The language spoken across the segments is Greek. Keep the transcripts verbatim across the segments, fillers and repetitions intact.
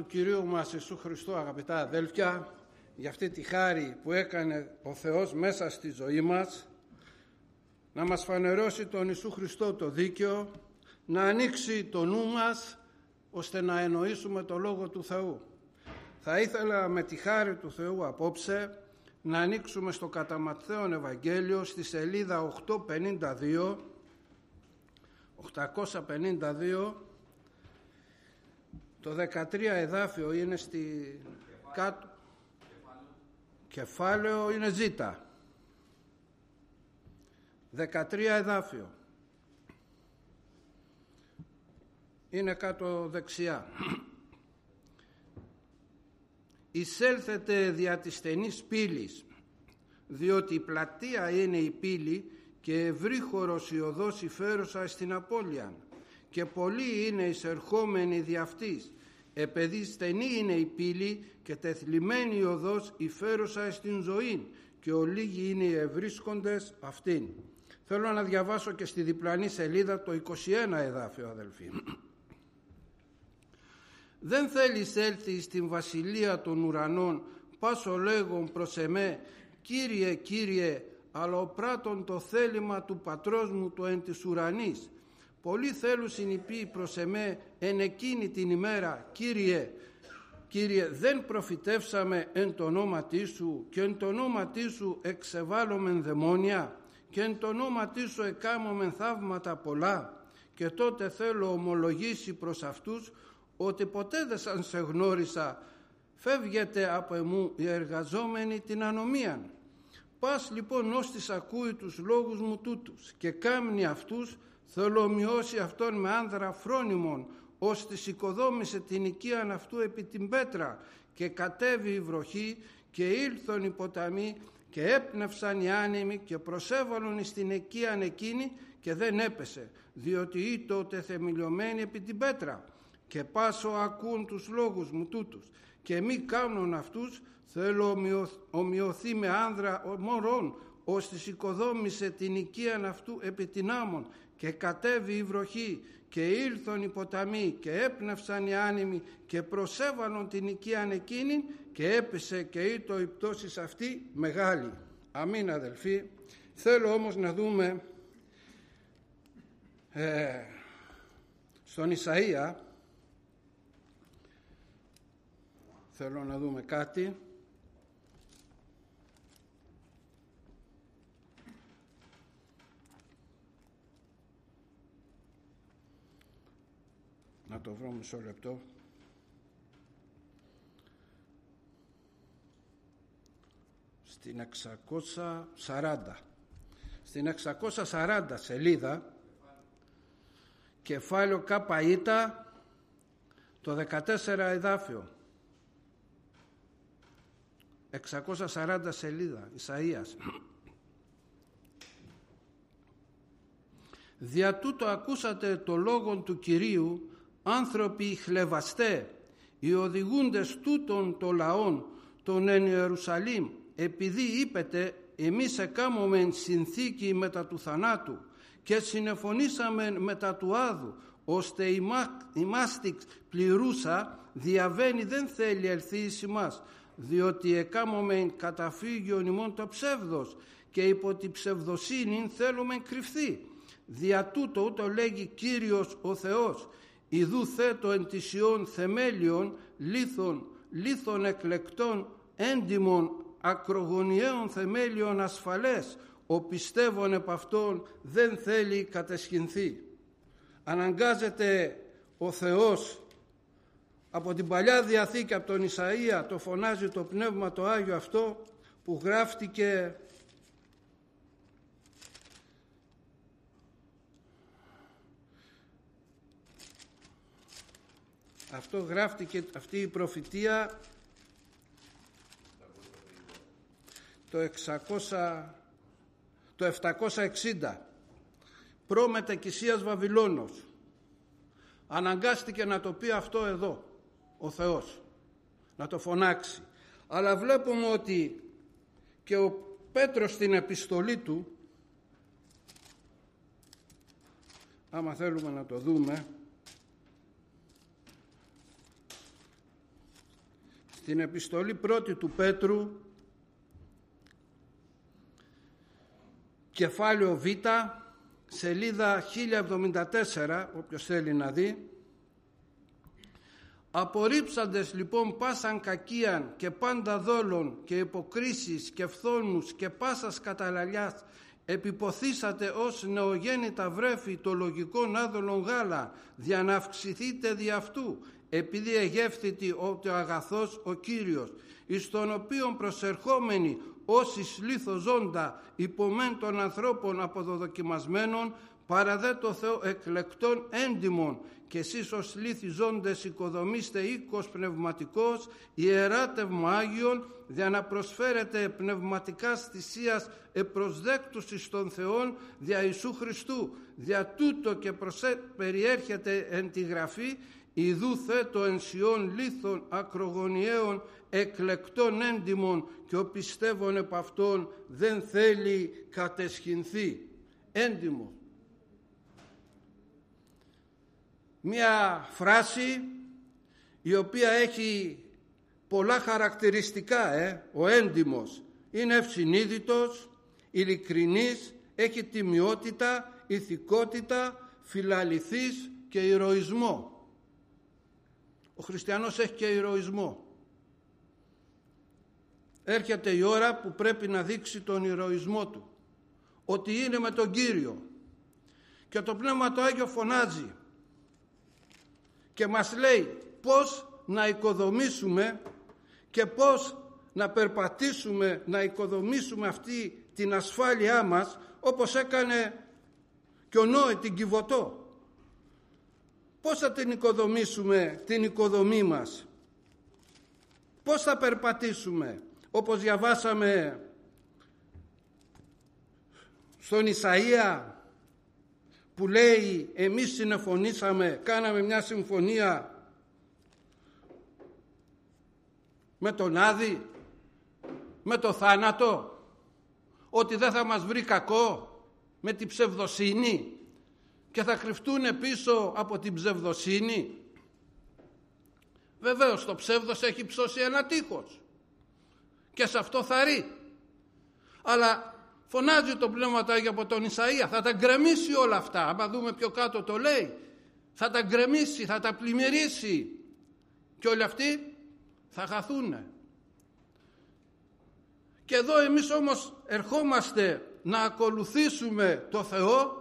Κυρίου μας Ιησού Χριστού, αγαπητά αδέλφια, για αυτή τη χάρη που έκανε ο Θεός μέσα στη ζωή μας, να μας φανερώσει τον Ιησού Χριστό το δίκαιο, να ανοίξει το νου μας ώστε να εννοήσουμε το Λόγο του Θεού. Θα ήθελα με τη χάρη του Θεού απόψε να ανοίξουμε στο κατά Ματθαίον Ευαγγέλιο στη σελίδα οκτακόσια πενήντα δύο, οκτακόσια πενήντα δύο, το δεκατρία εδάφιο είναι στη κάτω, κεφάλαιο είναι ζήτα, δεκατρία εδάφιο είναι κάτω δεξιά. Εισέλθετε δια της στενής πύλης, διότι η πλατεία είναι η πύλη και ευρύχωρος η οδός υφέρουσα στην απώλειαν, και πολλοί είναι εισερχόμενοι δι' αυτής, επειδή στενή είναι η πύλη και τεθλιμμένη η οδός υφέρουσα στην ζωή, και ολίγοι είναι οι ευρίσκοντες αυτήν. Θέλω να διαβάσω και στη διπλανή σελίδα το είκοσι ένα εδάφιο, αδελφοί. Δεν θέλεις έλθει στην βασιλεία των ουρανών, πάσο λέγον προς εμέ, Κύριε, Κύριε, αλλά ο πράττων το θέλημα του πατρός μου το εν της ουρανής. Πολλοί θέλουν συνυπεί προς εμέ εν εκείνη την ημέρα, Κύριε, Κύριε, δεν προφητεύσαμε εν το ονόματί σου και εν το ονόματί σου εξεβάλλομεν δαιμόνια και εν το ονόματί σου εκάμωμεν θαύματα πολλά. Και τότε θέλω ομολογήσει προς αυτούς ότι ποτέ δεν σαν σε γνώρισα, φεύγετε από εμού οι εργαζόμενοι την ανομίαν. Πας λοιπόν ώστις ακούει τους λόγους μου τούτους και κάμνει αυτούς, θέλω ομοιώσει αυτόν με άνδρα φρόνιμον, ώστις οικοδόμησε την οικίαν αυτού επί την πέτρα, και κατέβη η βροχή και ήλθον οι ποταμοί και έπνευσαν οι άνεμοι και προσέβαλον στην οικίαν εκείνη και δεν έπεσε, διότι ή τότε θεμελιωμένη επί την πέτρα. Και πάσο ακούν τους λόγους μου τούτους και μη κάνουν αυτούς, θέλω ομοιωθεί με άνδρα μωρών, ώστις οικοδόμησε την οικίαν αυτού επί την άμμον, και κατέβη η βροχή και ήλθον οι ποταμοί και έπνευσαν οι άνεμοι και προσέβαλον την οικίαν εκείνη και έπεσε και ήτο η πτώση αυτή μεγάλη. Αμήν, αδελφοί. Θέλω όμως να δούμε ε, στον Ισαΐα, θέλω να δούμε κάτι. Να το βρω μισό λεπτό. Στην εξακόσια σαράντα. Στην εξακόσια σαράντα σελίδα, κεφάλαιο ΚΑΠΑΙΤΑ, το δεκατέσσερα εδάφιο. εξακόσια σαράντα σελίδα, Ισαΐας. Δια τούτο ακούσατε το λόγον του Κυρίου, άνθρωποι χλεβαστέ, οι οδηγούντες τούτων των λαών, των εν Ιερουσαλήμ, επειδή είπετε, εμείς εκάμωμεν συνθήκη μετά του θανάτου και συνεφωνήσαμε μετά του άδου, ώστε η, μα, η μάστιξ πληρούσα διαβαίνει δεν θέλει ελθεί εις ημάς, διότι εκάμωμεν καταφύγιον ημών το ψεύδος και υπό τη ψευδοσύνη θέλουμε κρυφθεί. Δια τούτο ούτω λέγει Κύριος ο Θεός, ιδού θέτω εν της Ιών θεμέλιον λίθων, λίθων εκλεκτών έντιμων ακρογωνιαίων θεμέλιων ασφαλές, ο πιστεύων επ' αυτόν δεν θέλει κατεσχυνθεί. Αναγκάζεται ο Θεός από την Παλιά Διαθήκη, από τον Ισαΐα, το φωνάζει το Πνεύμα το Άγιο αυτό που γράφτηκε αυτό γράφτηκε αυτή η προφητεία το, εξακόσια, το επτακόσια εξήντα προ μετεκησίας Βαβυλώνος. Αναγκάστηκε να το πει αυτό εδώ ο Θεός, να το φωνάξει. Αλλά βλέπουμε ότι και ο Πέτρος στην επιστολή του, άμα θέλουμε να το δούμε, στην επιστολή πρώτη του Πέτρου, κεφάλαιο Β, σελίδα χίλια εβδομήντα τέσσερα, όποιος θέλει να δει. Απορρίψαντες λοιπόν πάσαν κακίαν και πάντα δόλων και υποκρίσεις και φθόνους και πάσας καταλαλιάς, επιποθήσατε ως νεογέννητα βρέφη το λογικόν άδολον γάλα, δια να αυξηθείτε δι' αυτού, επειδή εγεύθητη ότι ο αγαθός ο Κύριος, εις τον οποίον προσερχόμενοι όσοι λίθο ζώντα υπομεν των ανθρώπων αποδοδοκιμασμένων, παραδέ το Θεό εκλεκτών έντιμων, και εσείς ως λίθοι ζώντες οικοδομήστε οίκος πνευματικός, ιεράτευμα Άγιον, δια να προσφέρετε πνευματικά θυσίας επροσδέκτους εις τον Θεόν δια Ιησού Χριστού. Δια τούτο και προσέ, περιέρχεται εν τη Γραφή, ιδού θέτω εν Σιών λίθων ακρογωνιαίων εκλεκτών έντιμων, και ο πιστεύων επ' αυτόν δεν θέλει κατεσχυνθεί. Έντιμο. Μια φράση η οποία έχει πολλά χαρακτηριστικά. Ε? Ο έντιμος είναι ευσυνείδητος, ειλικρινής, έχει τιμιότητα, ηθικότητα, φιλαληθής και ηρωισμό. Ο χριστιανός έχει και ηρωισμό. Έρχεται η ώρα που πρέπει να δείξει τον ηρωισμό του, ότι είναι με τον Κύριο, και το Πνεύμα το Άγιο φωνάζει και μας λέει πώς να οικοδομήσουμε και πώς να περπατήσουμε, να οικοδομήσουμε αυτή την ασφάλειά μας, όπως έκανε και ο Νόε την Κιβωτό. Πώς θα την οικοδομήσουμε την οικοδομή μας, πώς θα περπατήσουμε, όπως διαβάσαμε στον Ισαΐα, που λέει εμείς συνεφωνήσαμε, κάναμε μια συμφωνία με τον Άδη, με το θάνατο, ότι δεν θα μας βρει κακό, με την ψευδοσύνη, και θα κρυφτούν πίσω από την ψευδοσύνη. Βεβαίως το ψεύδος έχει ψώσει ένα τείχος και σε αυτό θα ρει, αλλά φωνάζει το Πνεύμα το Άγιο από τον Ισαΐα, θα τα γκρεμίσει όλα αυτά. Άμα δούμε πιο κάτω το λέει, θα τα γκρεμίσει, θα τα πλημμυρίσει, και όλοι αυτοί θα χαθούνε. Και εδώ εμείς όμως ερχόμαστε να ακολουθήσουμε το Θεό,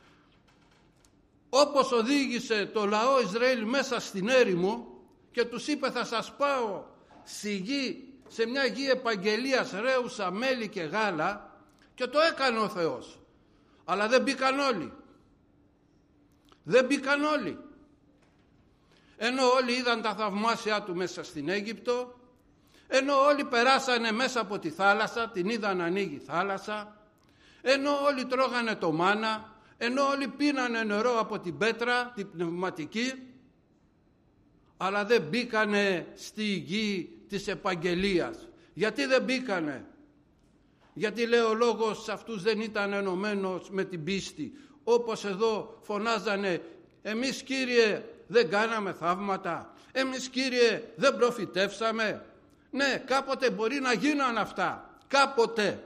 όπως οδήγησε το λαό Ισραήλ μέσα στην έρημο και τους είπε θα σας πάω στη γη, σε μια γη επαγγελίας ρέουσα μέλι και γάλα, και το έκανε ο Θεός. Αλλά δεν μπήκαν όλοι. Δεν μπήκαν όλοι. Ενώ όλοι είδαν τα θαυμάσια του μέσα στην Αίγυπτο, ενώ όλοι περάσανε μέσα από τη θάλασσα, την είδαν να ανοίγει θάλασσα, ενώ όλοι τρώγανε το μάνα, ενώ όλοι πίνανε νερό από την πέτρα, την πνευματική, αλλά δεν μπήκανε στη γη της επαγγελίας. Γιατί δεν μπήκανε? Γιατί λέει ο λόγος αυτούς δεν ήταν ενωμένος με την πίστη. Όπως εδώ φωνάζανε, εμείς Κύριε δεν κάναμε θαύματα, εμείς Κύριε δεν προφητεύσαμε. Ναι, κάποτε μπορεί να γίνουν αυτά, κάποτε.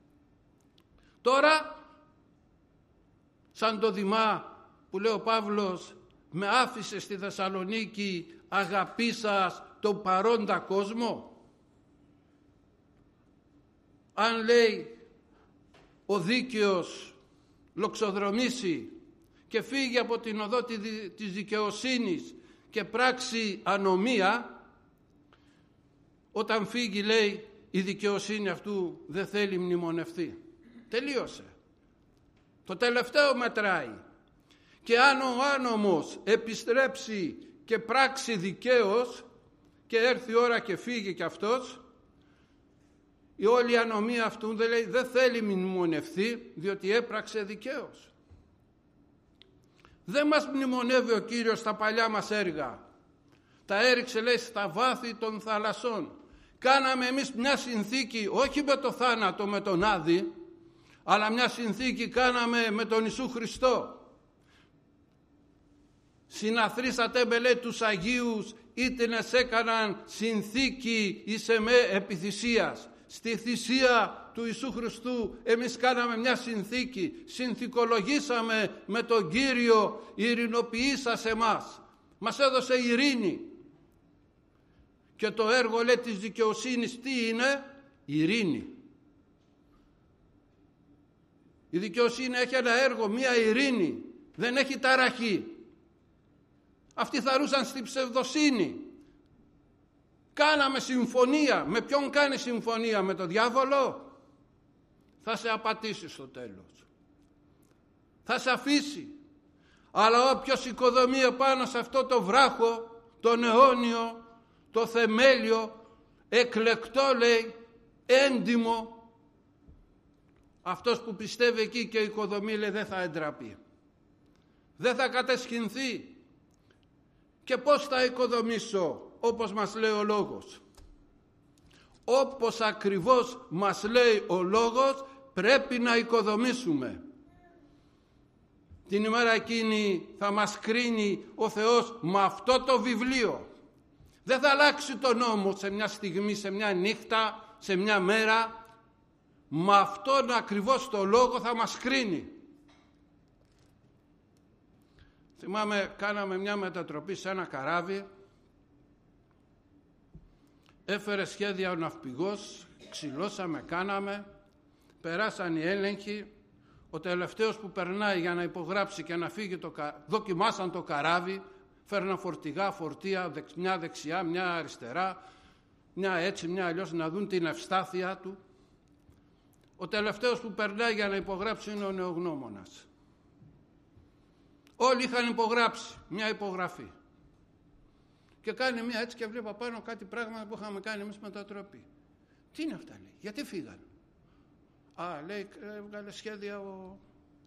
Τώρα σαν το Δημά που λέει ο Παύλος, με άφησε στη Θεσσαλονίκη αγαπήσας τον παρόντα κόσμο. Αν λέει ο δίκαιος λοξοδρομήσει και φύγει από την οδό της δικαιοσύνης και πράξει ανομία, όταν φύγει λέει η δικαιοσύνη αυτού δεν θέλει μνημονευτεί. Τελείωσε. Το τελευταίο μετράει. Και αν ο άνομος επιστρέψει και πράξει δικαίως και έρθει η ώρα και φύγει και αυτός, η όλη ανομία αυτού δεν, λέει, δεν θέλει μνημονευτεί, διότι έπραξε δικαίως. Δεν μας μνημονεύει ο Κύριος στα παλιά μας έργα. Τα έριξε λέει στα βάθη των θαλασσών. Κάναμε εμείς μια συνθήκη, όχι με το θάνατο, με τον Άδη, αλλά μια συνθήκη κάναμε με τον Ιησού Χριστό. Συναθρήσατε με λέει τους Αγίους ήτινες έκαναν συνθήκη εις εμέ επιθυσίας. Στη θυσία του Ιησού Χριστού εμείς κάναμε μια συνθήκη, συνθηκολογήσαμε με τον Κύριο, ειρηνοποιήσα σε εμάς, μας έδωσε ειρήνη. Και το έργο, λέει, της δικαιοσύνης τι είναι? Ειρήνη. Η δικαιοσύνη έχει ένα έργο, μια ειρήνη, δεν έχει ταραχή. Αυτοί θαρούσαν στην ψευδοσύνη. Κάναμε συμφωνία. Με ποιον κάνει συμφωνία? Με τον διάβολο? Θα σε απατήσει στο τέλος. Θα σε αφήσει. Αλλά όποιος οικοδομεί επάνω σε αυτό το βράχο, τον αιώνιο, το θεμέλιο, εκλεκτό, λέει, έντιμο, αυτός που πιστεύει εκεί και οικοδομεί, λέει, δεν θα εντραπεί. Δεν θα κατεσχυνθεί. Και πώς θα οικοδομήσω? Όπως μας λέει ο Λόγος. Όπως ακριβώς μας λέει ο Λόγος, πρέπει να οικοδομήσουμε. Την ημέρα εκείνη θα μας κρίνει ο Θεός με αυτό το βιβλίο. Δεν θα αλλάξει το νόμο σε μια στιγμή, σε μια νύχτα, σε μια μέρα. Με αυτόν ακριβώς το Λόγο θα μας κρίνει. Θυμάμαι, κάναμε μια μετατροπή σε ένα καράβι. Έφερε σχέδια ο ναυπηγός, ξυλώσαμε, κάναμε, περάσαν οι έλεγχοι. Ο τελευταίος που περνάει για να υπογράψει και να φύγει, το, δοκιμάσαν το καράβι, φέρναν φορτηγά, φορτία, μια δεξιά, μια αριστερά, μια έτσι, μια αλλιώς, να δουν την ευστάθεια του. Ο τελευταίος που περνάει για να υπογράψει είναι ο νεογνώμονας. Όλοι είχαν υπογράψει, μια υπογραφή. Και κάνει μια έτσι και βλέπω πάνω κάτι πράγματα που είχαμε κάνει εμείς μετατροπή. Τι είναι αυτά, λέει, γιατί φύγαν? Α, λέει, έβγαλε σχέδια ο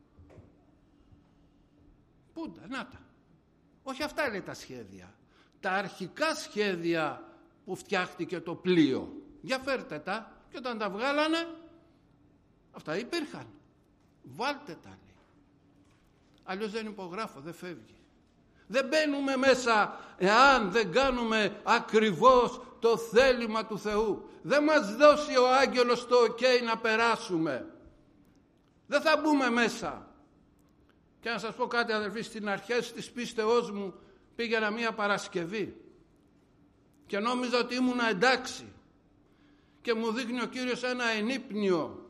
Πούντα, να τα. Όχι αυτά, λέει, τα σχέδια. Τα αρχικά σχέδια που φτιάχτηκε το πλοίο. Για φέρτε τα, και όταν τα βγάλανε, αυτά υπήρχαν. Βάλτε τα, λέει. Αλλιώς δεν υπογράφω, δεν φεύγει. Δεν μπαίνουμε μέσα εάν δεν κάνουμε ακριβώς το θέλημα του Θεού. Δεν μας δώσει ο άγγελος το ok να περάσουμε. Δεν θα μπούμε μέσα. Και να σας πω κάτι, αδελφοί, στην αρχές της πίστεώς μου πήγαινα μία Παρασκευή και νόμιζα ότι ήμουν εντάξει και μου δείχνει ο Κύριος ένα ενύπνιο.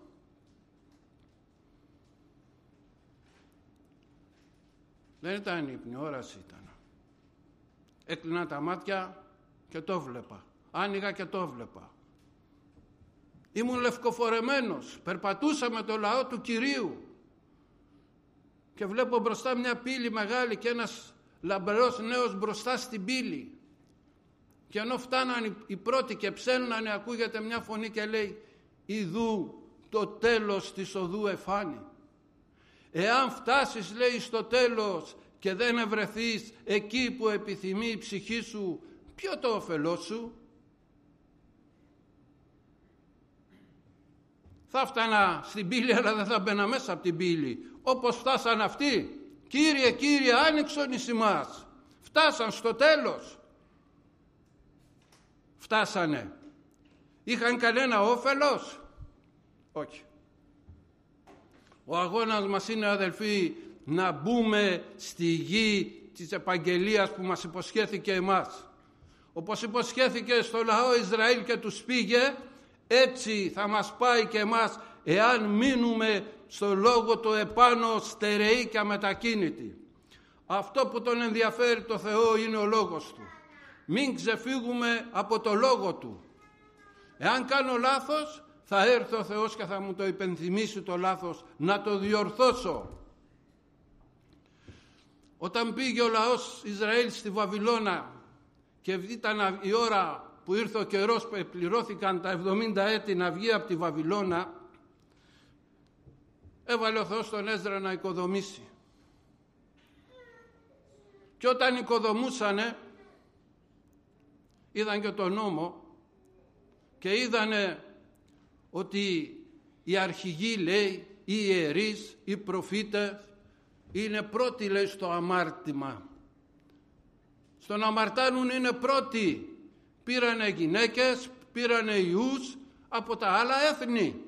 Δεν ήταν ενύπνιο, όραση ήταν. Έκλεινα τα μάτια και το βλέπα. Άνοιγα και το βλέπα. Ήμουν λευκοφορεμένος. Περπατούσα με το λαό του Κυρίου. Και βλέπω μπροστά μια πύλη μεγάλη και ένας λαμπερός νέος μπροστά στην πύλη. Και ενώ φτάναν οι πρώτοι και ψέλνανε, ακούγεται μια φωνή και λέει, «Ιδού το τέλος της οδού εφάνει». Εάν φτάσεις, λέει, στο τέλος και δεν ευρεθείς εκεί που επιθυμεί η ψυχή σου, ποιο το όφελός σου? Θα φτάνα στην πύλη, αλλά δεν θα μπαίνα μέσα από την πύλη. Όπως φτάσαν αυτοί. Κύριε, Κύριε, άνοιξον εις ημάς. Φτάσαν στο τέλος. Φτάσανε. Είχαν κανένα όφελος? Όχι. Ο αγώνας μας είναι, αδελφοί, να μπούμε στη γη της επαγγελίας που μας υποσχέθηκε εμάς. Όπως υποσχέθηκε στο λαό Ισραήλ και τους πήγε, έτσι θα μας πάει και εμάς εάν μείνουμε στο λόγο του επάνω στερεοί και αμετακίνητοι. Αυτό που τον ενδιαφέρει το Θεό είναι ο λόγος του. Μην ξεφύγουμε από το λόγο του. Εάν κάνω λάθος, θα έρθει ο Θεός και θα μου το υπενθυμίσει το λάθος, να το διορθώσω. Όταν πήγε ο λαός Ισραήλ στη Βαβυλώνα και ήταν η ώρα που ήρθε ο καιρός που πληρώθηκαν τα εβδομήντα έτη να βγει από τη Βαβυλώνα, έβαλε ο Θεός τον Έσδρα να οικοδομήσει. Και όταν οικοδομούσανε, είδαν και τον νόμο και είδανε ότι οι αρχηγοί, λέει, οι ιερείς, οι προφήτες είναι πρώτοι, λέει, στο αμάρτημα, στο να αμαρτάνουν είναι πρώτοι. Πήρανε γυναίκες, πήρανε ιούς από τα άλλα έθνη.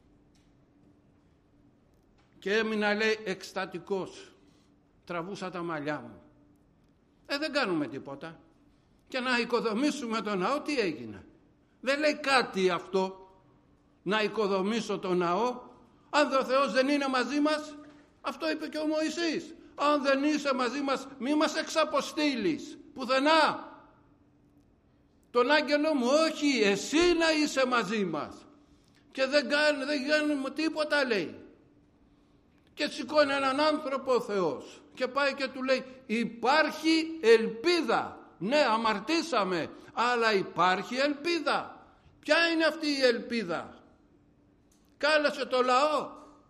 Και έμεινα, λέει, εκστατικός. Τραβούσα τα μαλλιά μου. Ε, δεν κάνουμε τίποτα. Και να οικοδομήσουμε τον ναό, τι έγινε? Δεν λέει κάτι αυτό, να οικοδομήσω τον ναό, αν ο Θεός δεν είναι μαζί μας. Αυτό είπε και ο Μωυσής. Αν δεν είσαι μαζί μας, μη μας εξαποστείλεις πουθενά. Τον άγγελο μου, όχι, εσύ να είσαι μαζί μας. Και δεν κάνει, δεν κάνουμε τίποτα, λέει. Και σηκώνει έναν άνθρωπο ο Θεός και πάει και του λέει, υπάρχει ελπίδα. Ναι, αμαρτήσαμε, αλλά υπάρχει ελπίδα. Ποια είναι αυτή η ελπίδα? Κάλεσε το λαό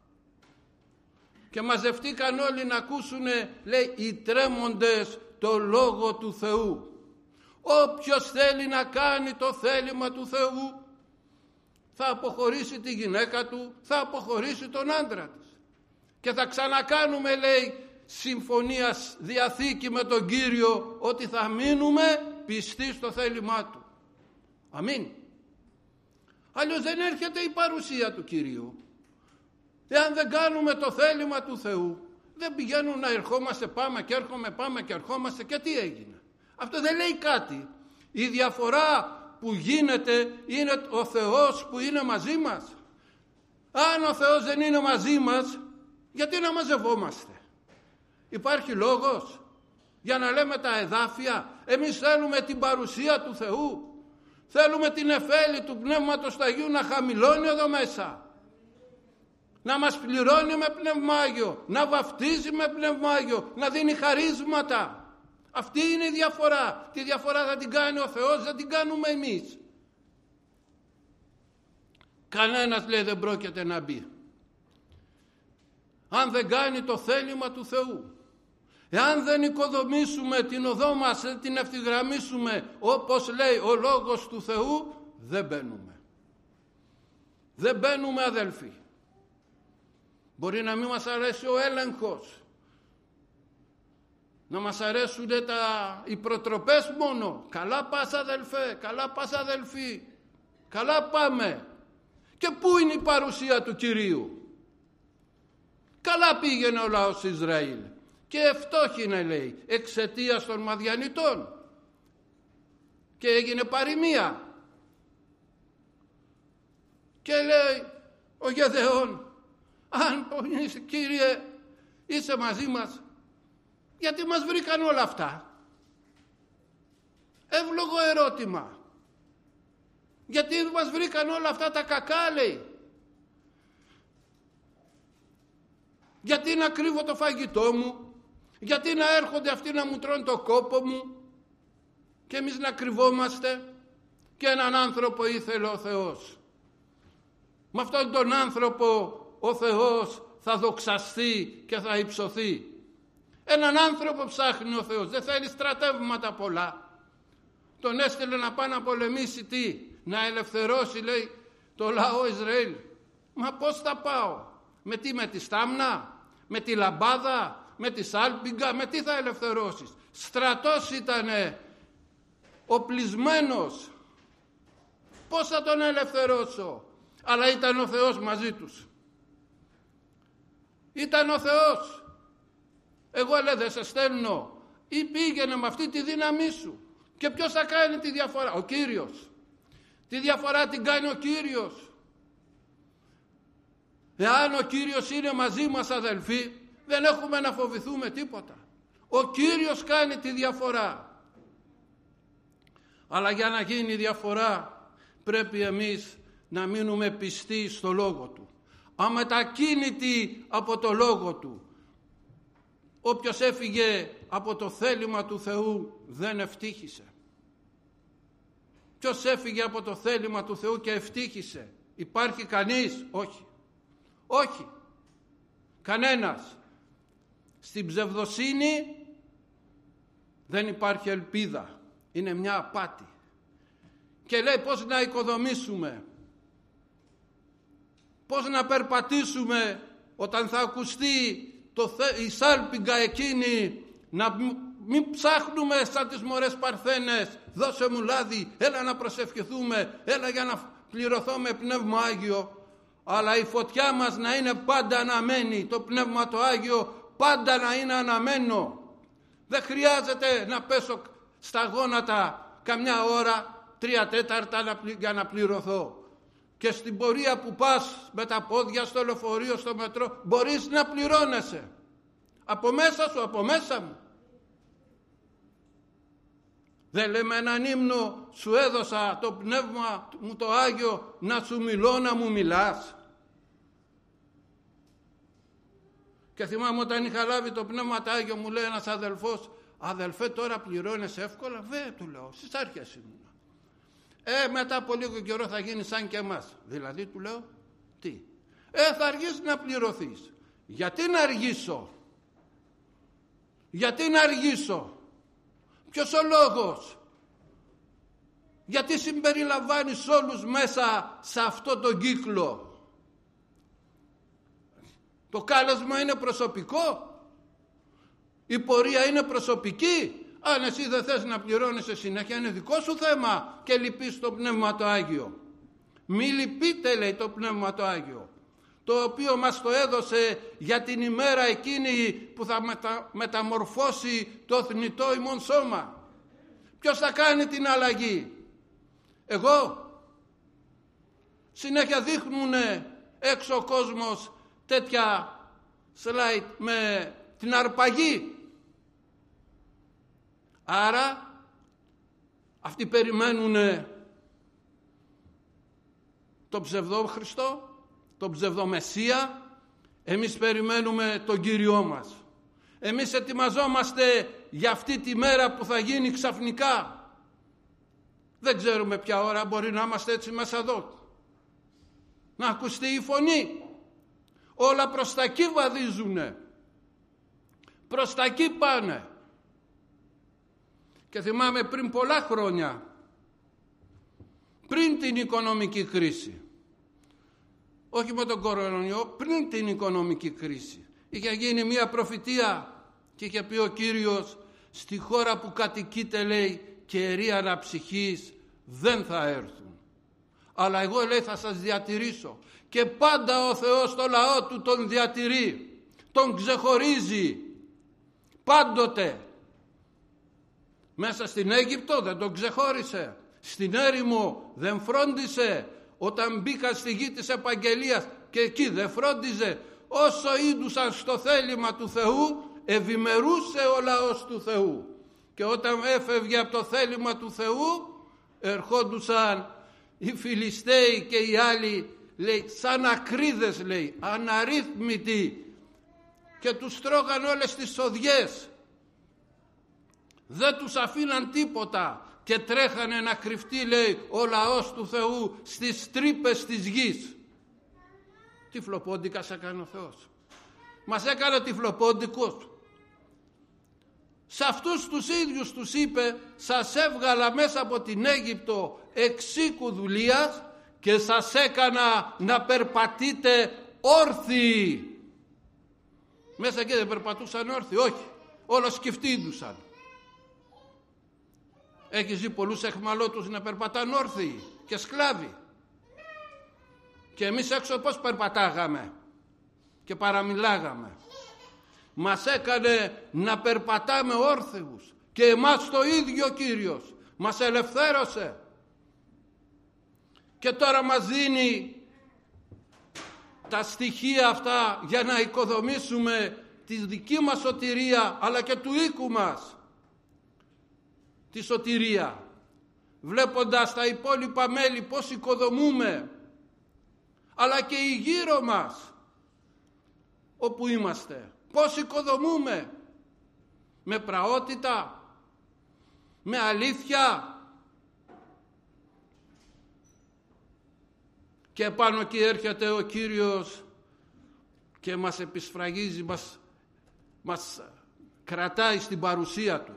και μαζευτήκαν όλοι να ακούσουνε, λέει, οι τρέμοντες το λόγο του Θεού. Όποιος θέλει να κάνει το θέλημα του Θεού θα αποχωρήσει τη γυναίκα του, θα αποχωρήσει τον άντρα της και θα ξανακάνουμε, λέει, συμφωνίας, διαθήκη με τον Κύριο, ότι θα μείνουμε πιστοί στο θέλημά του. Αμήν. Αλλιώς δεν έρχεται η παρουσία του Κυρίου. Εάν δεν κάνουμε το θέλημα του Θεού, δεν πηγαίνουν να ερχόμαστε, πάμε και έρχομαι, πάμε και ερχόμαστε, και τι έγινε? Αυτό δεν λέει κάτι. Η διαφορά που γίνεται είναι ο Θεός που είναι μαζί μας. Αν ο Θεός δεν είναι μαζί μας, γιατί να μαζευόμαστε? Υπάρχει λόγος για να λέμε τα εδάφια? Εμείς θέλουμε την παρουσία του Θεού. Θέλουμε την εφέλη του Πνεύματος του Αγίου να χαμηλώνει εδώ μέσα. Να μας πληρώνει με πνευμάγιο, να βαφτίζει με πνευμάγιο, να δίνει χαρίσματα. Αυτή είναι η διαφορά. Τη διαφορά θα την κάνει ο Θεός, δεν την κάνουμε εμείς. Κανένας, λέει, δεν πρόκειται να μπει αν δεν κάνει το θέλημα του Θεού. Εάν δεν οικοδομήσουμε την οδό μας, δεν την ευθυγραμμίσουμε όπως λέει ο Λόγος του Θεού, δεν μπαίνουμε. Δεν μπαίνουμε, αδελφοί. Μπορεί να μην μας αρέσει ο έλεγχος, να μας αρέσουν τα, οι προτροπές μόνο. Καλά πας, αδελφέ, καλά πας, αδελφοί, καλά πάμε. Και πού είναι η παρουσία του Κυρίου? Καλά πήγαινε ο λαός Ισραήλ και ευτόχινε, λέει, εξαιτίας των Μαδιανιτών και έγινε παροιμία. Και λέει ο Γεδεών, αν, Κύριε, είσαι μαζί μας, γιατί μας βρήκαν όλα αυτά? Εύλογο ερώτημα. Γιατί μας βρήκαν όλα αυτά τα κακά, λέει? Γιατί να κρύβω το φαγητό μου? Γιατί να έρχονται αυτοί να μου τρώνε το κόπο μου και εμείς να κρυβόμαστε? Και έναν άνθρωπο ήθελε ο Θεός. Με αυτόν τον άνθρωπο ο Θεός θα δοξαστεί και θα υψωθεί. Έναν άνθρωπο ψάχνει ο Θεός. Δεν θέλει στρατεύματα πολλά. Τον έστειλε να πάει να πολεμήσει τι? Να ελευθερώσει, λέει, το λαό Ισραήλ. Μα πώς θα πάω? Με τι? Με τη στάμνα? Με τη λαμπάδα? Με τη σάλπιγγα? Με τι θα ελευθερώσεις? Στρατός ήτανε, οπλισμένος. Πώς θα τον ελευθερώσω? Αλλά ήταν ο Θεός μαζί τους. Ήταν ο Θεός. Εγώ, λέει, δεν σε στέλνω? Ή πήγαινε με αυτή τη δύναμή σου. Και ποιος θα κάνει τη διαφορά? Ο Κύριος. Τη διαφορά την κάνει ο Κύριος. Εάν ο Κύριος είναι μαζί μας, αδελφοί, δεν έχουμε να φοβηθούμε τίποτα. Ο Κύριος κάνει τη διαφορά. Αλλά για να γίνει η διαφορά πρέπει εμείς να μείνουμε πιστοί στο Λόγο Του, αμετακίνητοι από το Λόγο Του. Όποιος έφυγε από το θέλημα του Θεού δεν ευτύχησε. Ποιος έφυγε από το θέλημα του Θεού και ευτύχησε? Υπάρχει κανείς? Όχι. Όχι. Κανένας. Στην ψευδοσύνη δεν υπάρχει ελπίδα. Είναι μια απάτη. Και λέει πώς να οικοδομήσουμε, πώς να περπατήσουμε όταν θα ακουστεί το, η σάλπιγγα εκείνη να μην ψάχνουμε σαν τις μωρές παρθένες, δώσε μου λάδι, έλα να προσευχηθούμε, έλα για να πληρωθώ με Πνεύμα Άγιο, αλλά η φωτιά μας να είναι πάντα αναμένη, το Πνεύμα το Άγιο πάντα να είναι αναμένο. Δεν χρειάζεται να πέσω στα γόνατα καμιά ώρα, τρία τέταρτα για να πληρωθώ. Και στην πορεία που πας με τα πόδια στο λεωφορείο, στο μετρό, μπορείς να πληρώνεσαι. Από μέσα σου, από μέσα μου. Δεν λέμε έναν ύμνο, σου έδωσα το Πνεύμα μου το Άγιο να σου μιλώ, να μου μιλάς. Και θυμάμαι όταν είχα λάβει το Πνεύμα το Άγιο, μου λέει ένας αδελφός, αδελφέ τώρα πληρώνεσαι εύκολα? Βέ, του λέω, στις άρχες ήμουν. Ε, μετά από λίγο καιρό θα γίνει σαν και εμάς. Δηλαδή, του λέω, τι? Ε, θα αργήσεις να πληρωθείς. Γιατί να αργήσω? Γιατί να αργήσω? Ποιος ο λόγος? Γιατί συμπεριλαμβάνεις όλους μέσα σε αυτό τον κύκλο? Το κάλεσμα είναι προσωπικό? Η πορεία είναι προσωπική? Αν εσύ δεν θες να πληρώνεσαι συνέχεια, είναι δικό σου θέμα και λυπείς το Πνεύμα το Άγιο. Μη λυπείτε, λέει, το Πνεύμα το Άγιο, το οποίο μας το έδωσε για την ημέρα εκείνη που θα μετα... μεταμορφώσει το θνητό ημών σώμα. Ποιος θα κάνει την αλλαγή? Εγώ? Συνέχεια δείχνουν έξω ο κόσμος τέτοια slide με την αρπαγή. Άρα αυτοί περιμένουν τον ψευδό Χριστό, τον ψευδό Μεσσία. Εμείς περιμένουμε τον Κύριό μας. Εμείς ετοιμαζόμαστε για αυτή τη μέρα που θα γίνει ξαφνικά. Δεν ξέρουμε ποια ώρα, μπορεί να είμαστε έτσι μέσα εδώ, να ακουστεί η φωνή. Όλα προς τα εκεί βαδίζουνε, προς τα εκεί πάνε. Και θυμάμαι πριν πολλά χρόνια, πριν την οικονομική κρίση, όχι με τον κορονοϊό, πριν την οικονομική κρίση, είχε γίνει μια προφητεία και είχε πει ο Κύριος, στη χώρα που κατοικείτε, λέει, καιροί αναψυχής δεν θα έρθουν, αλλά εγώ, λέει, θα σας διατηρήσω. Και πάντα ο Θεός το λαό του τον διατηρεί, τον ξεχωρίζει πάντοτε. Μέσα στην Αίγυπτο δεν τον ξεχώρισε, στην έρημο δεν φρόντισε, όταν μπήκα στη γη της επαγγελίας και εκεί δεν φρόντιζε. Όσο ήντουσαν στο θέλημα του Θεού, ευημερούσε ο λαός του Θεού. Και όταν έφευγε από το θέλημα του Θεού, ερχόντουσαν οι Φιλιστέοι και οι άλλοι, λέει, σαν ακρίδες, λέει, αναρρύθμιτοι, και τους τρώγαν όλες τις σοδιές. Δεν τους αφήναν τίποτα και τρέχανε να κρυφτεί, λέει, ο λαός του Θεού στις τρύπες της γης. Τυφλοπόντικα σε έκανε ο Θεός. Μας έκανε τυφλοπόντικους. Σε αυτούς τους ίδιους τους είπε, σας έβγαλα μέσα από την Αίγυπτο εξήκου δουλείας και σας έκανα να περπατείτε όρθιοι. Μέσα εκεί δεν περπατούσαν όρθιοι, όχι, όλο σκεφτήντουσαν. Έχεις δει πολλούς εχμαλώτους να περπατάνε όρθιοι και σκλάβοι? Και εμείς έξω πώς περπατάγαμε και παραμιλάγαμε? Μας έκανε να περπατάμε όρθιους και εμάς το ίδιο Κύριος μας ελευθέρωσε. Και τώρα μας δίνει τα στοιχεία αυτά για να οικοδομήσουμε τη δική μας σωτηρία, αλλά και του οίκου μας τη σωτηρία, βλέποντας τα υπόλοιπα μέλη πώς οικοδομούμε, αλλά και οι γύρω μας όπου είμαστε, πώς οικοδομούμε, με πραότητα, με αλήθεια. Και πάνω εκεί έρχεται ο Κύριος και μας επισφραγίζει, μας, μας κρατάει στην παρουσία Του.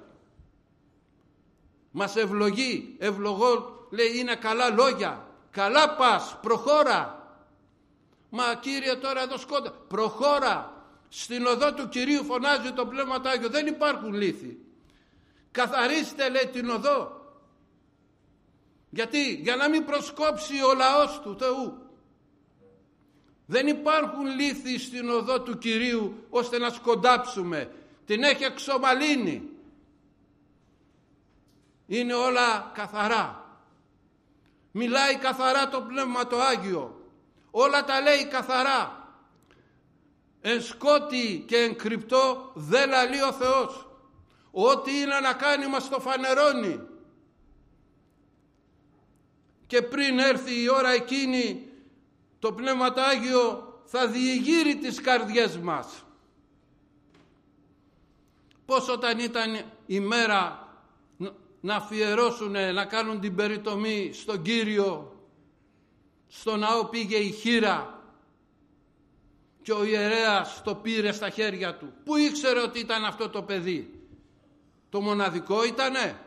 Μας ευλογεί, ευλογώ, λέει, είναι καλά λόγια, καλά πας, προχώρα. Μα Κύριε, τώρα εδώ σκόντα, προχώρα. Στην οδό του Κυρίου φωνάζει το Πνεύμα το Άγιο, δεν υπάρχουν λύθοι. Καθαρίστε, λέει, την οδό. Γιατί? Για να μην προσκόψει ο λαός του Θεού. Δεν υπάρχουν λίθοι στην οδό του Κυρίου ώστε να σκοντάψουμε. Την έχει εξομαλύνει. Είναι όλα καθαρά. Μιλάει καθαρά το Πνεύμα το Άγιο. Όλα τα λέει καθαρά. Εν σκότη και εν κρυπτό δεν λαλεί ο Θεός. Ό,τι είναι να κάνει μας το φανερώνει. Και πριν έρθει η ώρα εκείνη, το Πνεύμα το Άγιο θα διηγείρει τις καρδιές μας. Πώς όταν ήταν η μέρα να αφιερώσουν, να κάνουν την περιτομή στον Κύριο, στο ναό πήγε η χήρα και ο ιερέας το πήρε στα χέρια του. Πού ήξερε ότι ήταν αυτό το παιδί? Το μοναδικό ήτανε?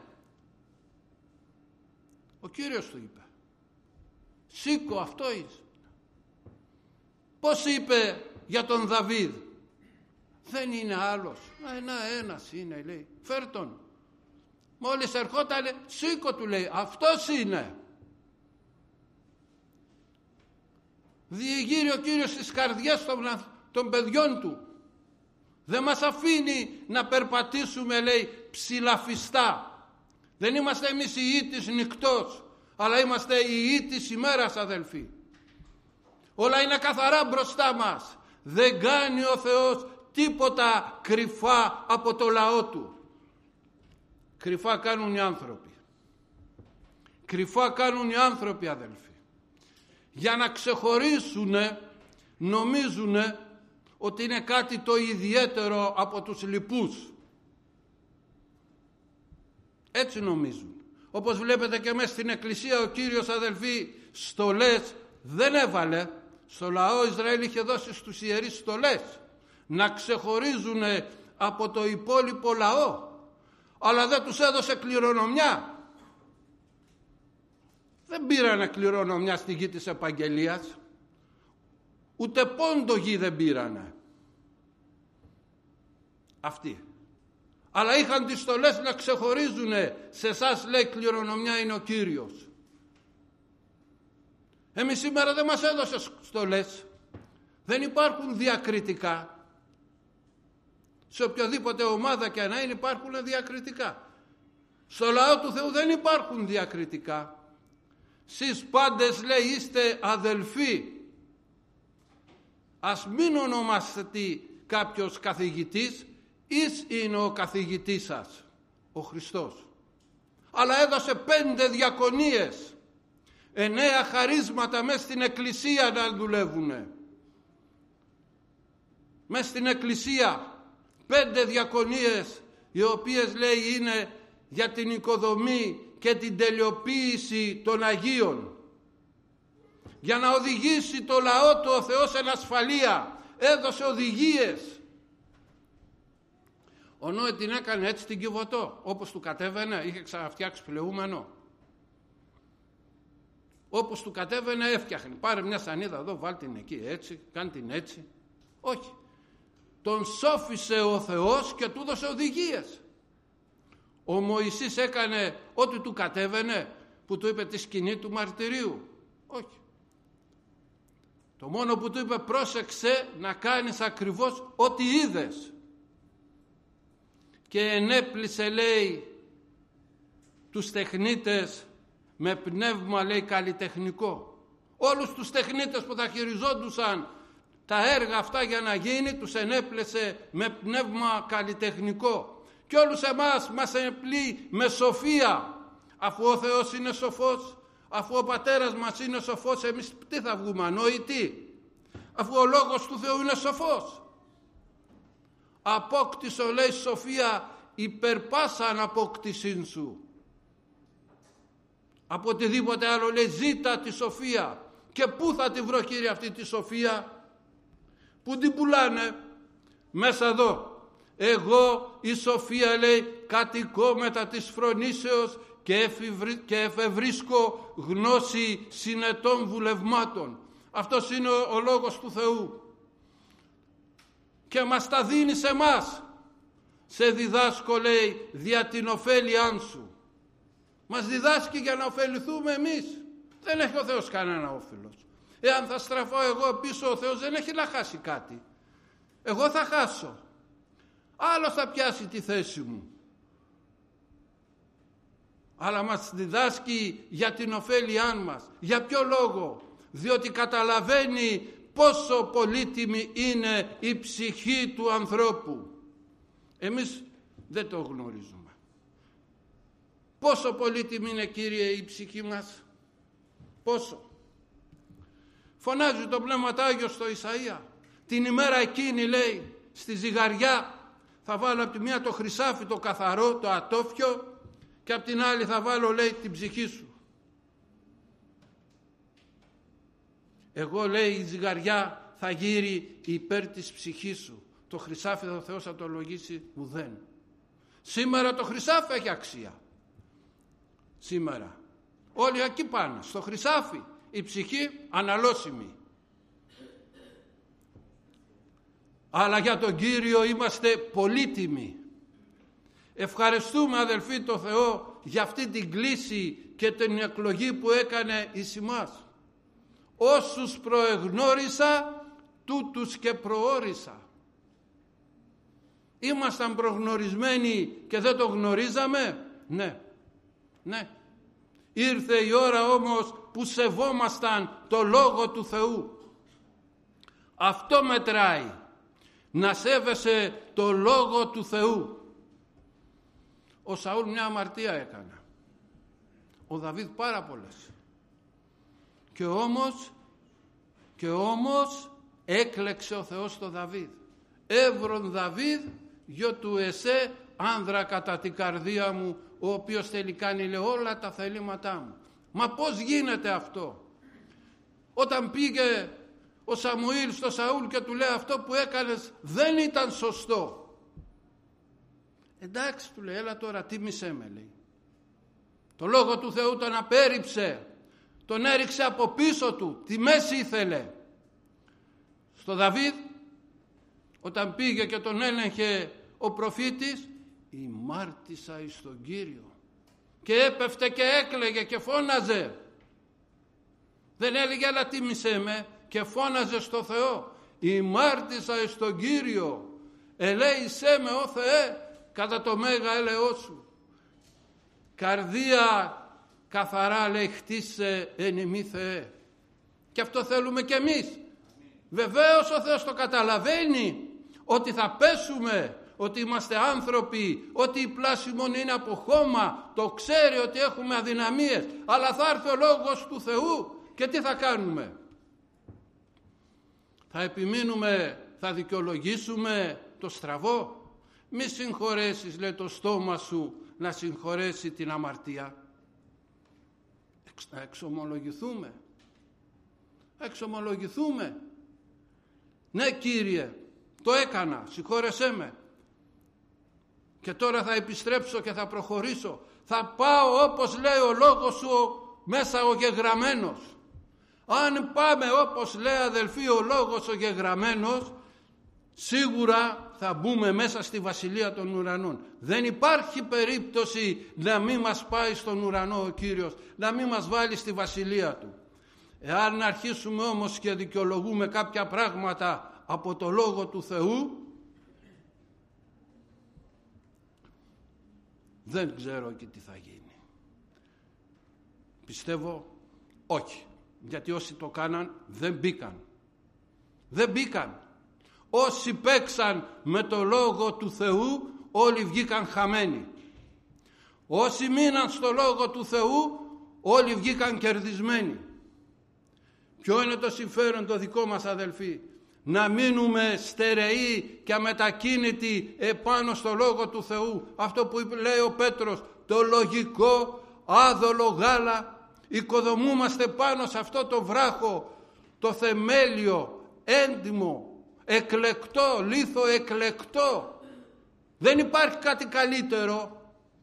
Ο Κύριος του είπε, σήκω, αυτό είσαι. Πώς είπε για τον Δαβίδ? Δεν είναι άλλος. Ένα ένας είναι, λέει. Φέρ τον. Μόλις ερχότανε, σήκω, του λέει, αυτός είναι. Διηγείρει ο Κύριος στις καρδιές των, των παιδιών του. Δεν μας αφήνει να περπατήσουμε, λέει, ψηλαφιστά. Δεν είμαστε εμείς οι ιοί της νυκτός, αλλά είμαστε οι ιοί της ημέρας, αδελφοί. Όλα είναι καθαρά μπροστά μας. Δεν κάνει ο Θεός τίποτα κρυφά από το λαό του. Κρυφά κάνουν οι άνθρωποι. Κρυφά κάνουν οι άνθρωποι, αδελφοί. Για να ξεχωρίσουν, νομίζουν ότι είναι κάτι το ιδιαίτερο από τους λοιπούς. Έτσι νομίζουν. Όπως βλέπετε και μέσα στην εκκλησία, ο Κύριος, αδελφοί, στολές δεν έβαλε. Στο λαό Ισραήλ είχε δώσει στους ιερείς στολές να ξεχωρίζουν από το υπόλοιπο λαό, αλλά δεν τους έδωσε κληρονομιά. Δεν πήρανε κληρονομιά στη γη της επαγγελίας, ούτε πόντο γη δεν πήρανε αυτοί, αλλά είχαν τις στολές να ξεχωρίζουν. Σε εσάς, λέει, κληρονομιά είναι ο Κύριος. Εμείς σήμερα δεν μας έδωσε στολές. Δεν υπάρχουν διακριτικά. Σε οποιοδήποτε ομάδα και να είναι υπάρχουν διακριτικά. Στο λαό του Θεού δεν υπάρχουν διακριτικά. Σεις πάντες, λέει, είστε αδελφοί. Ας μην ονομαστεί κάποιος καθηγητής, εις είναι ο καθηγητής σας, ο Χριστός. Αλλά έδωσε πέντε διακονίες, εννέα χαρίσματα μες στην εκκλησία να δουλεύουνε. Μες στην εκκλησία πέντε διακονίες, οι οποίες, λέει, είναι για την οικοδομή και την τελειοποίηση των Αγίων, για να οδηγήσει το λαό του ο Θεός εν ασφαλεία. Έδωσε οδηγίες. Ο Νόε την έκανε έτσι την Κιβωτό, όπως του κατέβαινε, είχε ξαναφτιάξει πλεούμενο. Όπως του κατέβαινε έφτιαχνε. Πάρε μια σανίδα εδώ, βάλ την εκεί έτσι, κάν την έτσι. Όχι. Τον σώφισε ο Θεός και του έδωσε οδηγίες. Ο Μωυσής έκανε ό,τι του κατέβαινε, που του είπε τη σκηνή του μαρτυρίου. Όχι. Το μόνο που του είπε, πρόσεξε να κάνεις ακριβώς ό,τι είδες. Και ενέπλησε, λέει, τους τεχνίτες με πνεύμα, λέει, καλλιτεχνικό. Όλους τους τεχνίτες που θα χειριζόντουσαν τα έργα αυτά για να γίνει, τους ενέπλεσε με πνεύμα καλλιτεχνικό. Και όλους εμάς μας ενεπλεί με σοφία. Αφού ο Θεός είναι σοφός, αφού ο Πατέρας μας είναι σοφός, εμείς τι θα βγούμε, ανόητοι? Αφού ο Λόγος του Θεού είναι σοφός. Απόκτησε, λέει, σοφία υπερπάσαν απόκτησήν σου. Από οτιδήποτε άλλο, λέει, ζήτα τη σοφία. Και πού θα τη βρω, Κύριε, αυτή τη σοφία? Πού την πουλάνε? Μέσα εδώ. Εγώ η σοφία, λέει, κατοικώ μετά της φρονήσεως και, και εφευρίσκω γνώση συνετών βουλευμάτων. Αυτός είναι ο, ο λόγος του Θεού. Και μας τα δίνει σε μας. Σε διδάσκω, λέει, δια την ωφέλειάν σου. Μας διδάσκει για να ωφεληθούμε εμείς. Δεν έχει ο Θεός κανένα όφελος. Εάν θα στραφώ εγώ πίσω, ο Θεός δεν έχει να χάσει κάτι. Εγώ θα χάσω. Άλλος θα πιάσει τη θέση μου. Αλλά μας διδάσκει για την ωφέλειά μας. Για ποιο λόγο? Διότι καταλαβαίνει πόσο πολύτιμη είναι η ψυχή του ανθρώπου. Εμείς δεν το γνωρίζουμε. Πόσο πολύτιμη είναι, Κύριε, η ψυχή μας? Πόσο? Φωνάζει το Πνεύμα Άγιος στο Ισαΐα. Την ημέρα εκείνη, λέει, στη ζυγαριά θα βάλω από τη μία το χρυσάφι, το καθαρό, το ατόφιο, και από την άλλη θα βάλω, λέει, την ψυχή σου. Εγώ, λέει, η ζυγαριά θα γύρει υπέρ της ψυχής σου. Το χρυσάφι ο Θεός θα το λογίσει ουδέν. Σήμερα το χρυσάφι έχει αξία. Σήμερα. Όλοι εκεί πάνε, στο χρυσάφι. Η ψυχή αναλώσιμη. Αλλά για τον Κύριο είμαστε πολύτιμοι. Ευχαριστούμε, αδελφοί, το Θεό για αυτή την κλίση και την εκλογή που έκανε εις εμάς. Όσους προεγνώρισα, τούτους και προόρισα. Ήμασταν προγνωρισμένοι και δεν το γνωρίζαμε? Ναι, ναι. Ήρθε η ώρα όμως που σεβόμασταν το Λόγο του Θεού. Αυτό μετράει. Να σέβεσαι το Λόγο του Θεού. Ο Σαούλ μια αμαρτία έκανε. Ο Δαβίδ πάρα πολλές. Και όμως, και όμως έκλεξε ο Θεός το Δαβίδ. Εύρον Δαβίδ, γιο του Εσέ, άνδρα κατά την καρδία μου, ο οποίος θέλει κάνει, λέει, όλα τα θελήματά μου. Μα πώς γίνεται αυτό? Όταν πήγε ο Σαμουήλ στο Σαούλ και του λέει, αυτό που έκανες δεν ήταν σωστό. Εντάξει, του λέει, έλα τώρα τίμησέ με, λέει. Το Λόγο του Θεού τον απέρριψε, τον έριξε από πίσω του, τη μέση ήθελε. Στο Δαβίδ, όταν πήγε και τον έλεγχε ο προφήτης, ημάρτησα εις τον Κύριο. Και έπεφτε και έκλαιγε και φώναζε. Δεν έλεγε, αλλά τίμησέ με, και φώναζε στο Θεό. Ημάρτησα εις τον Κύριο. Ελέησέ με, ο Θεέ, κατά το μέγα έλεος σου. Καρδία καθαρά, λέει, χτίσε εν ημί, Θεέ. Και αυτό θέλουμε κι εμείς. Βεβαίως ο Θεός το καταλαβαίνει ότι θα πέσουμε, ότι είμαστε άνθρωποι, ότι η πλάση μόνο είναι από χώμα, το ξέρει ότι έχουμε αδυναμίες, αλλά θα έρθει ο Λόγος του Θεού και τι θα κάνουμε? Θα επιμείνουμε, θα δικαιολογήσουμε το στραβό? Μη συγχωρέσεις, λέει, το στόμα σου να συγχωρέσει την αμαρτία. Να εξομολογηθούμε. Να εξομολογηθούμε. Ναι, Κύριε, το έκανα, συγχώρεσέ με. Και τώρα θα επιστρέψω και θα προχωρήσω. Θα πάω όπως λέει ο Λόγος σου μέσα ο γεγραμμένος. Αν πάμε όπως λέει, αδελφοί, ο Λόγος ο γεγραμμένος, σίγουρα θα μπούμε μέσα στη Βασιλεία των Ουρανών. Δεν υπάρχει περίπτωση να μην μας πάει στον ουρανό ο Κύριος, να μην μας βάλει στη Βασιλεία Του. Εάν αρχίσουμε όμως και δικαιολογούμε κάποια πράγματα από το Λόγο του Θεού, δεν ξέρω και τι θα γίνει. Πιστεύω όχι. Γιατί όσοι το κάναν δεν μπήκαν. Δεν μπήκαν. Όσοι παίξαν με το Λόγο του Θεού, όλοι βγήκαν χαμένοι. Όσοι μείναν στο Λόγο του Θεού, όλοι βγήκαν κερδισμένοι. Ποιο είναι το συμφέρον το δικό μας, αδελφοί? Να μείνουμε στερεοί και αμετακίνητοι επάνω στο Λόγο του Θεού. Αυτό που λέει ο Πέτρος, το λογικό άδολο γάλα. Οικοδομούμαστε πάνω σε αυτό το βράχο, το θεμέλιο, έντιμο, εκλεκτό, λίθο εκλεκτό. Δεν υπάρχει κάτι καλύτερο.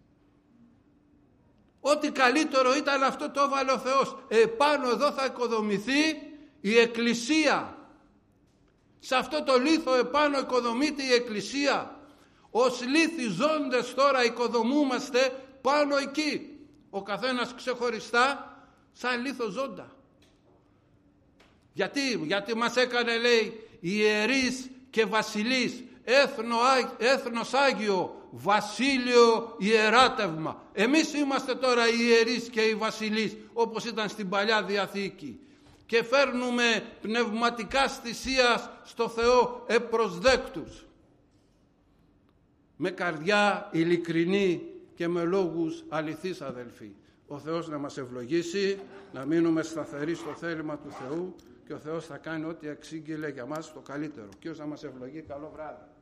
Ό,τι καλύτερο ήταν αυτό το έβαλε ο Θεός. Επάνω εδώ θα οικοδομηθεί η Εκκλησία. Σε αυτό το λίθο επάνω οικοδομείται η Εκκλησία. ως λίθοι ζώντες τώρα οικοδομούμαστε πάνω εκεί, ο καθένας ξεχωριστά σαν λίθο ζώντα. Γιατί, γιατί μας έκανε, λέει, ιερείς και βασιλείς, έθνο, έθνος Άγιο, βασίλειο ιεράτευμα. Εμείς είμαστε τώρα οι ιερείς και οι βασιλείς, όπως ήταν στην Παλιά Διαθήκη, και φέρνουμε πνευματικά θυσίας στο Θεό επροσδέκτους, με καρδιά ειλικρινή και με λόγους αληθείς, αδελφοί. Ο Θεός να μας ευλογήσει, να μείνουμε σταθεροί στο θέλημα του Θεού, και ο Θεός θα κάνει ό,τι εξήγηλε για μας το καλύτερο. Κύριος να μας ευλογεί. Καλό βράδυ.